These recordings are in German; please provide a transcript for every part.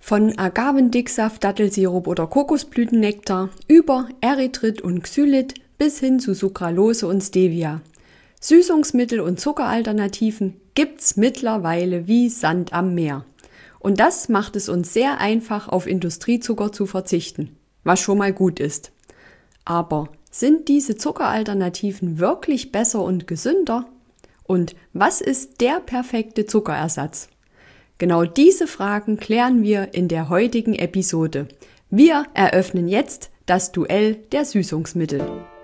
Von Agavendicksaft, Dattelsirup oder Kokosblütennektar über Erythrit und Xylit bis hin zu Sucralose und Stevia. Süßungsmittel und Zuckeralternativen gibt's mittlerweile wie Sand am Meer. Und das macht es uns sehr einfach, auf Industriezucker zu verzichten, was schon mal gut ist. Aber sind diese Zuckeralternativen wirklich besser und gesünder? Und was ist der perfekte Zuckerersatz? Genau diese Fragen klären wir in der heutigen Episode. Wir eröffnen jetzt das Duell der Süßungsmittel.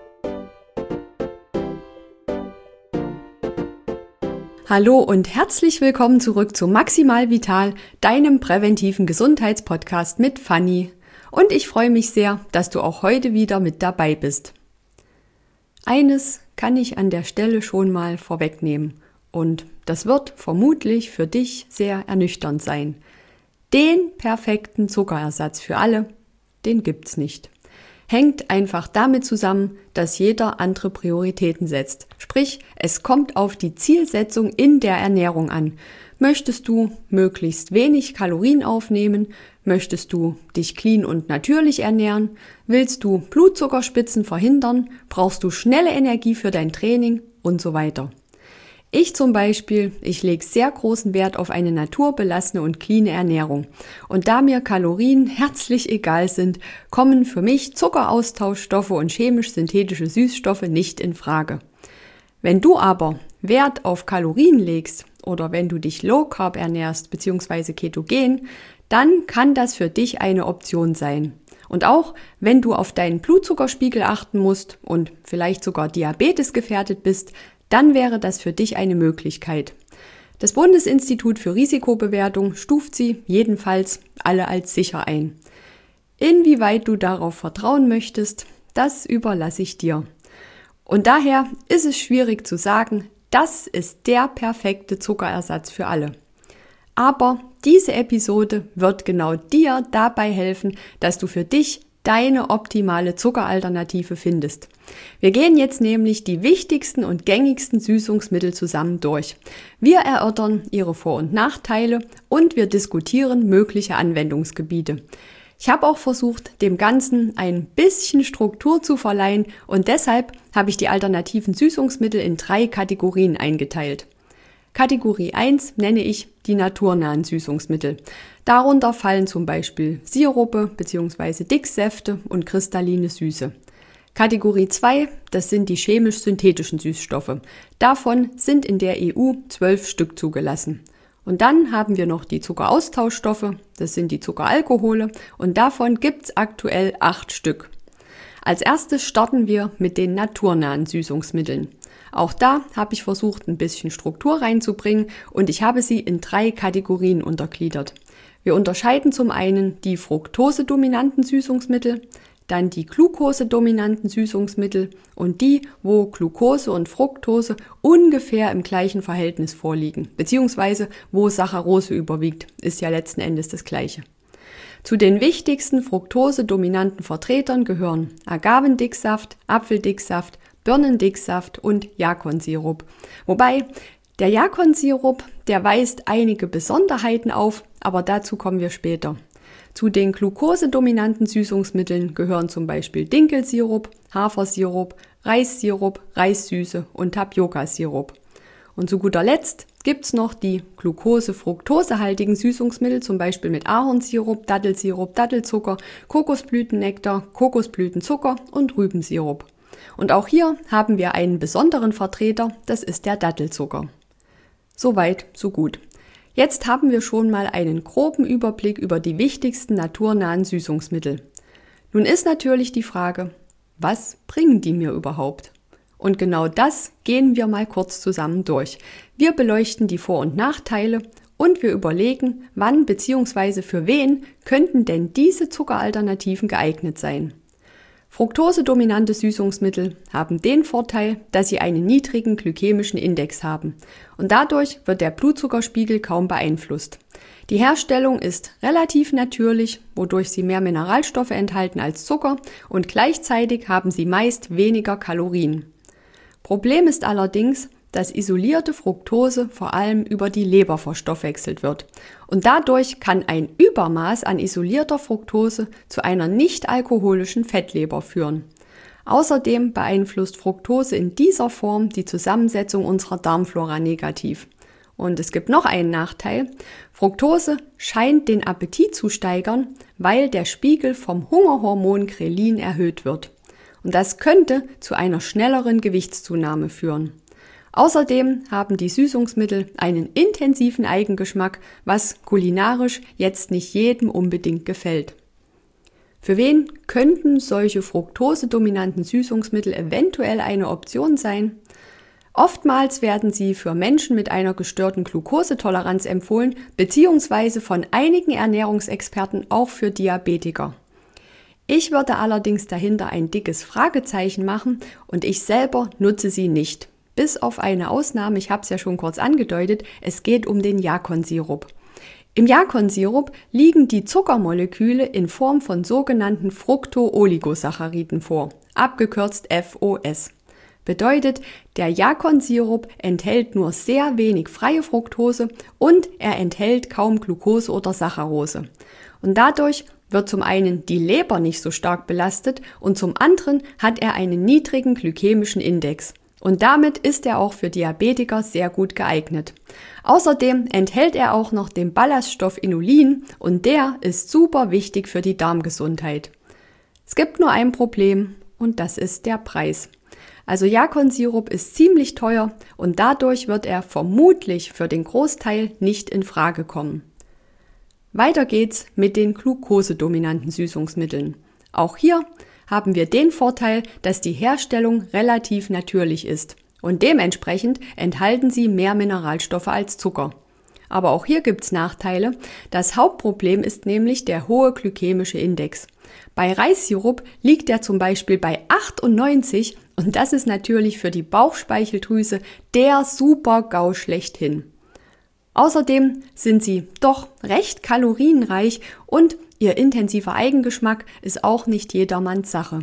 Hallo und herzlich willkommen zurück zu Maximal Vital, deinem präventiven Gesundheitspodcast mit Fanny. Und ich freue mich sehr, dass du auch heute wieder mit dabei bist. Eines kann ich an der Stelle schon mal vorwegnehmen. Und das wird vermutlich für dich sehr ernüchternd sein. Den perfekten Zuckerersatz für alle, den gibt's nicht. Hängt einfach damit zusammen, dass jeder andere Prioritäten setzt. Sprich, es kommt auf die Zielsetzung in der Ernährung an. Möchtest du möglichst wenig Kalorien aufnehmen? Möchtest du dich clean und natürlich ernähren? Willst du Blutzuckerspitzen verhindern? Brauchst du schnelle Energie für dein Training? Und so weiter. Ich zum Beispiel, ich lege sehr großen Wert auf eine naturbelassene und cleane Ernährung. Und da mir Kalorien herzlich egal sind, kommen für mich Zuckeraustauschstoffe und chemisch-synthetische Süßstoffe nicht in Frage. Wenn du aber Wert auf Kalorien legst oder wenn du dich Low Carb ernährst bzw. ketogen, dann kann das für dich eine Option sein. Und auch wenn du auf deinen Blutzuckerspiegel achten musst und vielleicht sogar Diabetes gefährdet bist, dann wäre das für dich eine Möglichkeit. Das Bundesinstitut für Risikobewertung stuft sie jedenfalls alle als sicher ein. Inwieweit du darauf vertrauen möchtest, das überlasse ich dir. Und daher ist es schwierig zu sagen, das ist der perfekte Zuckerersatz für alle. Aber diese Episode wird genau dir dabei helfen, dass du für dich deine optimale Zuckeralternative findest. Wir gehen jetzt nämlich die wichtigsten und gängigsten Süßungsmittel zusammen durch. Wir erörtern ihre Vor- und Nachteile und wir diskutieren mögliche Anwendungsgebiete. Ich habe auch versucht, dem Ganzen ein bisschen Struktur zu verleihen und deshalb habe ich die alternativen Süßungsmittel in 3 Kategorien eingeteilt. Kategorie 1 nenne ich die naturnahen Süßungsmittel. Darunter fallen zum Beispiel Sirupe bzw. Dicksäfte und kristalline Süße. Kategorie 2, das sind die chemisch-synthetischen Süßstoffe. Davon sind in der EU 12 Stück zugelassen. Und dann haben wir noch die Zuckeraustauschstoffe, das sind die Zuckeralkohole und davon gibt's aktuell 8 Stück. Als erstes starten wir mit den naturnahen Süßungsmitteln. Auch da habe ich versucht, ein bisschen Struktur reinzubringen und ich habe sie in 3 Kategorien untergliedert. Wir unterscheiden zum einen die fructosedominanten Süßungsmittel, dann die glukosedominanten Süßungsmittel und die, wo Glucose und Fructose ungefähr im gleichen Verhältnis vorliegen, beziehungsweise wo Saccharose überwiegt, ist ja letzten Endes das Gleiche. Zu den wichtigsten fructosedominanten Vertretern gehören Agavendicksaft, Apfeldicksaft, Birnendicksaft und Jakonsirup. Wobei der Jakonsirup, der weist einige Besonderheiten auf, aber dazu kommen wir später. Zu den glukosedominanten Süßungsmitteln gehören zum Beispiel Dinkelsirup, Hafersirup, Reissirup, Reissüße und Tapiokasirup. Und zu guter Letzt gibt's noch die glucose-fructosehaltigen Süßungsmittel, zum Beispiel mit Ahornsirup, Dattelsirup, Dattelzucker, Kokosblütennektar, Kokosblütenzucker und Rübensirup. Und auch hier haben wir einen besonderen Vertreter, das ist der Dattelzucker. Soweit, so gut. Jetzt haben wir schon mal einen groben Überblick über die wichtigsten naturnahen Süßungsmittel. Nun ist natürlich die Frage, was bringen die mir überhaupt? Und genau das gehen wir mal kurz zusammen durch. Wir beleuchten die Vor- und Nachteile und wir überlegen, wann bzw. für wen könnten denn diese Zuckeralternativen geeignet sein. Fructosedominante Süßungsmittel haben den Vorteil, dass sie einen niedrigen glykämischen Index haben und dadurch wird der Blutzuckerspiegel kaum beeinflusst. Die Herstellung ist relativ natürlich, wodurch sie mehr Mineralstoffe enthalten als Zucker und gleichzeitig haben sie meist weniger Kalorien. Problem ist allerdings, dass isolierte Fructose vor allem über die Leber verstoffwechselt wird. Und dadurch kann ein Übermaß an isolierter Fructose zu einer nicht-alkoholischen Fettleber führen. Außerdem beeinflusst Fructose in dieser Form die Zusammensetzung unserer Darmflora negativ. Und es gibt noch einen Nachteil. Fructose scheint den Appetit zu steigern, weil der Spiegel vom Hungerhormon Grelin erhöht wird. Und das könnte zu einer schnelleren Gewichtszunahme führen. Außerdem haben die Süßungsmittel einen intensiven Eigengeschmack, was kulinarisch jetzt nicht jedem unbedingt gefällt. Für wen könnten solche fruktosedominanten Süßungsmittel eventuell eine Option sein? Oftmals werden sie für Menschen mit einer gestörten Glukosetoleranz empfohlen, beziehungsweise von einigen Ernährungsexperten auch für Diabetiker. Ich würde allerdings dahinter ein dickes Fragezeichen machen und ich selber nutze sie nicht. Bis auf eine Ausnahme, ich habe es ja schon kurz angedeutet, es geht um den Jakonsirup. Im Jakonsirup liegen die Zuckermoleküle in Form von sogenannten Fructooligosachariden vor, abgekürzt FOS. Bedeutet, der Jakonsirup enthält nur sehr wenig freie Fructose und er enthält kaum Glucose oder Saccharose. Und dadurch wird zum einen die Leber nicht so stark belastet und zum anderen hat er einen niedrigen glykämischen Index. Und damit ist er auch für Diabetiker sehr gut geeignet. Außerdem enthält er auch noch den Ballaststoff Inulin und der ist super wichtig für die Darmgesundheit. Es gibt nur ein Problem und das ist der Preis. Also Jakonsirup ist ziemlich teuer und dadurch wird er vermutlich für den Großteil nicht in Frage kommen. Weiter geht's mit den glukosedominanten Süßungsmitteln. Auch hier haben wir den Vorteil, dass die Herstellung relativ natürlich ist und dementsprechend enthalten sie mehr Mineralstoffe als Zucker. Aber auch hier gibt's Nachteile. Das Hauptproblem ist nämlich der hohe glykämische Index. Bei Reissirup liegt er zum Beispiel bei 98 und das ist natürlich für die Bauchspeicheldrüse der Super-GAU schlechthin. Außerdem sind sie doch recht kalorienreich und ihr intensiver Eigengeschmack ist auch nicht jedermanns Sache.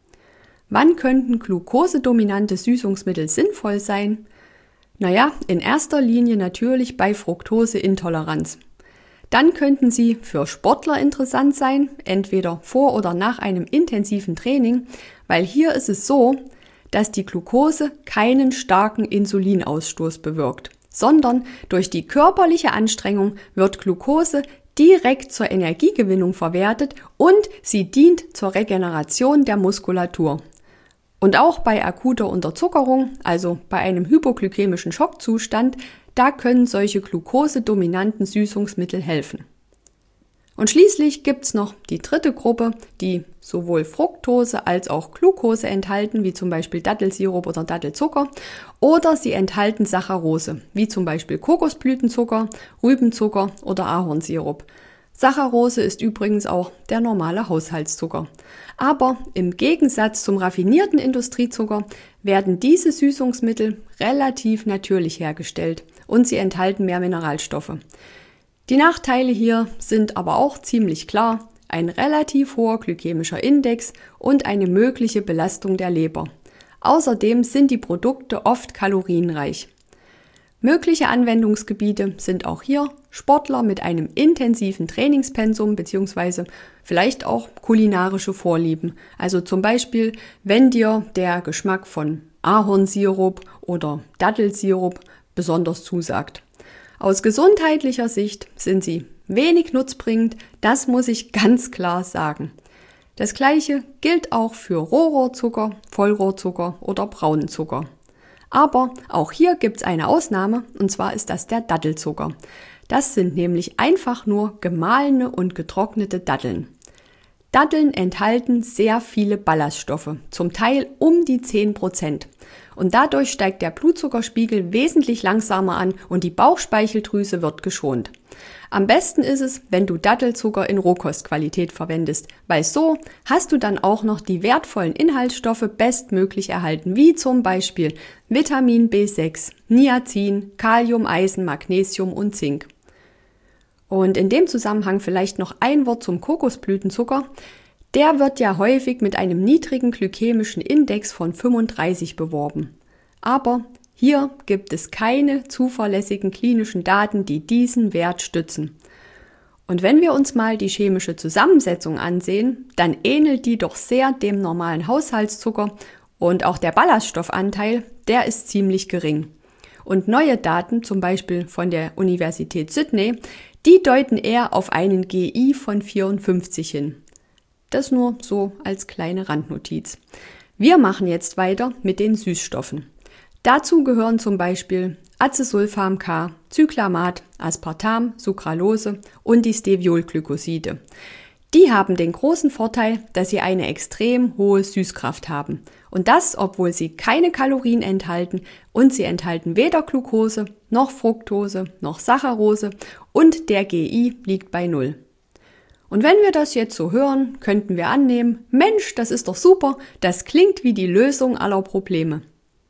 Wann könnten glukosedominante Süßungsmittel sinnvoll sein? Naja, in erster Linie natürlich bei Fructoseintoleranz. Dann könnten sie für Sportler interessant sein, entweder vor oder nach einem intensiven Training, weil hier ist es so, dass die Glucose keinen starken Insulinausstoß bewirkt, sondern durch die körperliche Anstrengung wird Glucose direkt zur Energiegewinnung verwertet und sie dient zur Regeneration der Muskulatur. Und auch bei akuter Unterzuckerung, also bei einem hypoglykämischen Schockzustand, da können solche glukosedominanten Süßungsmittel helfen. Und schließlich gibt's noch die dritte Gruppe, die sowohl Fructose als auch Glucose enthalten, wie zum Beispiel Dattelsirup oder Dattelzucker, oder sie enthalten Saccharose, wie zum Beispiel Kokosblütenzucker, Rübenzucker oder Ahornsirup. Saccharose ist übrigens auch der normale Haushaltszucker. Aber im Gegensatz zum raffinierten Industriezucker werden diese Süßungsmittel relativ natürlich hergestellt und sie enthalten mehr Mineralstoffe. Die Nachteile hier sind aber auch ziemlich klar: ein relativ hoher glykämischer Index und eine mögliche Belastung der Leber. Außerdem sind die Produkte oft kalorienreich. Mögliche Anwendungsgebiete sind auch hier Sportler mit einem intensiven Trainingspensum bzw. vielleicht auch kulinarische Vorlieben. Also zum Beispiel, wenn dir der Geschmack von Ahornsirup oder Dattelsirup besonders zusagt. Aus gesundheitlicher Sicht sind sie wenig nutzbringend, das muss ich ganz klar sagen. Das Gleiche gilt auch für Rohrohrzucker, Vollrohrzucker oder braunen Zucker. Aber auch hier gibt es eine Ausnahme, und zwar ist das der Dattelzucker. Das sind nämlich einfach nur gemahlene und getrocknete Datteln. Datteln enthalten sehr viele Ballaststoffe, zum Teil um die 10%. Und dadurch steigt der Blutzuckerspiegel wesentlich langsamer an und die Bauchspeicheldrüse wird geschont. Am besten ist es, wenn du Dattelzucker in Rohkostqualität verwendest, weil so hast du dann auch noch die wertvollen Inhaltsstoffe bestmöglich erhalten, wie zum Beispiel Vitamin B6, Niacin, Kalium, Eisen, Magnesium und Zink. Und in dem Zusammenhang vielleicht noch ein Wort zum Kokosblütenzucker. Der wird ja häufig mit einem niedrigen glykämischen Index von 35 beworben. Aber Hier gibt es keine zuverlässigen klinischen Daten, die diesen Wert stützen. Und wenn wir uns mal die chemische Zusammensetzung ansehen, dann ähnelt die doch sehr dem normalen Haushaltszucker und auch der Ballaststoffanteil, der ist ziemlich gering. Und neue Daten, zum Beispiel von der Universität Sydney, die deuten eher auf einen GI von 54 hin. Das nur so als kleine Randnotiz. Wir machen jetzt weiter mit den Süßstoffen. Dazu gehören zum Beispiel Acesulfam K, Cyclamat, Aspartam, Sucralose und die Steviolglykoside. Die haben den großen Vorteil, dass sie eine extrem hohe Süßkraft haben. Und das, obwohl sie keine Kalorien enthalten und sie enthalten weder Glucose, noch Fructose, noch Saccharose und der GI liegt bei 0. Und wenn wir das jetzt so hören, könnten wir annehmen, Mensch, das ist doch super, das klingt wie die Lösung aller Probleme.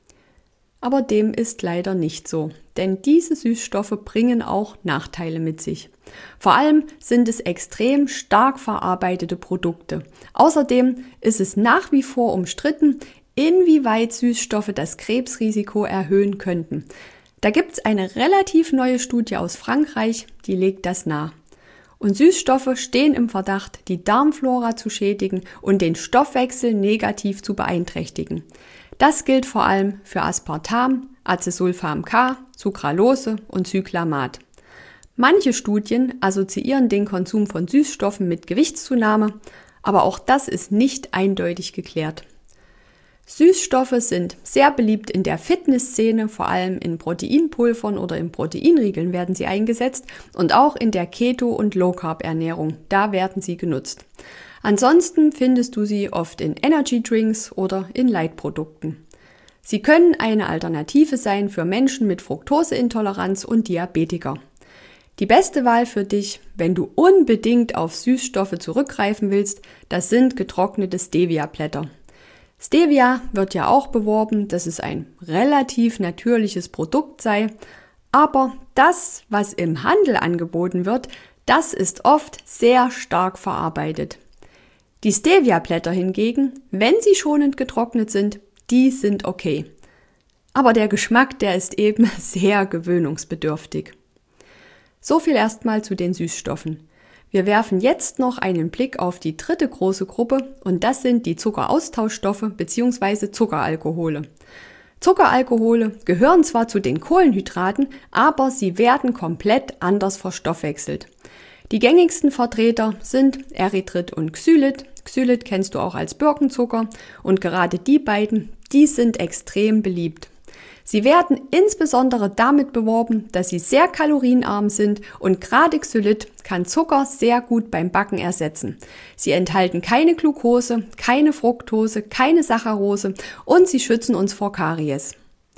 Aber dem ist leider nicht so, denn diese Süßstoffe bringen auch Nachteile mit sich. Vor allem sind es extrem stark verarbeitete Produkte. Außerdem ist es nach wie vor umstritten, inwieweit Süßstoffe das Krebsrisiko erhöhen könnten. Da gibt es eine relativ neue Studie aus Frankreich, die legt das nahe. Und Süßstoffe stehen im Verdacht, die Darmflora zu schädigen und den Stoffwechsel negativ zu beeinträchtigen. Das gilt vor allem für Aspartam, Acesulfam K, Sucralose und Cyclamat. Manche Studien assoziieren den Konsum von Süßstoffen mit Gewichtszunahme, aber auch das ist nicht eindeutig geklärt. Süßstoffe sind sehr beliebt in der Fitnessszene, vor allem in Proteinpulvern oder in Proteinriegeln werden sie eingesetzt und auch in der Keto- und Low-Carb-Ernährung, da werden sie genutzt. Ansonsten findest du sie oft in Energy-Drinks oder in Leitprodukten. Sie können eine Alternative sein für Menschen mit Fructoseintoleranz und Diabetiker. Die beste Wahl für dich, wenn du unbedingt auf Süßstoffe zurückgreifen willst, das sind getrocknete Stevia-Blätter. Stevia wird ja auch beworben, dass es ein relativ natürliches Produkt sei, aber das, was im Handel angeboten wird, das ist oft sehr stark verarbeitet. Die Stevia-Blätter hingegen, wenn sie schonend getrocknet sind, die sind okay. Aber der Geschmack, der ist eben sehr gewöhnungsbedürftig. So viel erstmal zu den Süßstoffen. Wir werfen jetzt noch einen Blick auf die dritte große Gruppe und das sind die Zuckeraustauschstoffe bzw. Zuckeralkohole. Zuckeralkohole gehören zwar zu den Kohlenhydraten, aber sie werden komplett anders verstoffwechselt. Die gängigsten Vertreter sind Erythrit und Xylit. Xylit kennst du auch als Birkenzucker und gerade die beiden, die sind extrem beliebt. Sie werden insbesondere damit beworben, dass sie sehr kalorienarm sind und gerade Xylit kann Zucker sehr gut beim Backen ersetzen. Sie enthalten keine Glucose, keine Fructose, keine Saccharose und sie schützen uns vor Karies.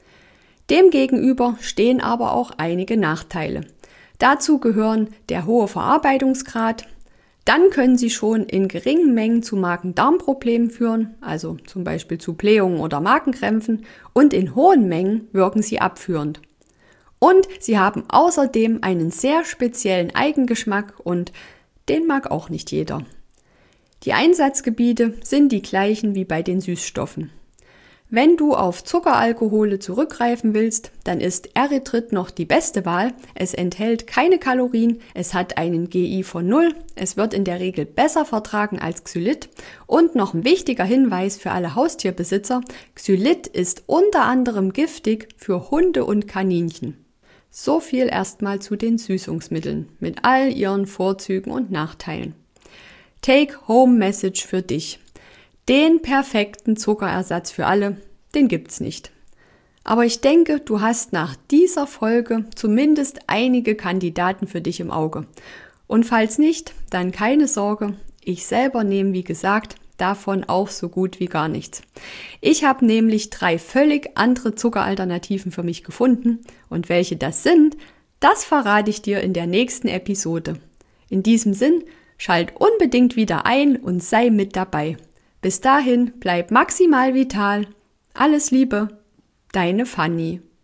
Demgegenüber stehen aber auch einige Nachteile. Dazu gehören der hohe Verarbeitungsgrad. Dann können sie schon in geringen Mengen zu Magen-Darm-Problemen führen, also zum Beispiel zu Blähungen oder Magenkrämpfen, und in hohen Mengen wirken sie abführend. Und sie haben außerdem einen sehr speziellen Eigengeschmack und den mag auch nicht jeder. Die Einsatzgebiete sind die gleichen wie bei den Süßstoffen. Wenn du auf Zuckeralkohole zurückgreifen willst, dann ist Erythrit noch die beste Wahl. Es enthält keine Kalorien, es hat einen GI von 0, es wird in der Regel besser vertragen als Xylit und noch ein wichtiger Hinweis für alle Haustierbesitzer, Xylit ist unter anderem giftig für Hunde und Kaninchen. So viel erstmal zu den Süßungsmitteln mit all ihren Vorzügen und Nachteilen. Take-Home-Message für dich. Den perfekten Zuckerersatz für alle, den gibt's nicht. Aber ich denke, du hast nach dieser Folge zumindest einige Kandidaten für dich im Auge. Und falls nicht, dann keine Sorge, ich selber nehme, wie gesagt, davon auch so gut wie gar nichts. Ich habe nämlich 3 völlig andere Zuckeralternativen für mich gefunden und welche das sind, das verrate ich dir in der nächsten Episode. In diesem Sinn, schalt unbedingt wieder ein und sei mit dabei. Bis dahin, bleib maximal vital. Alles Liebe, deine Fanny.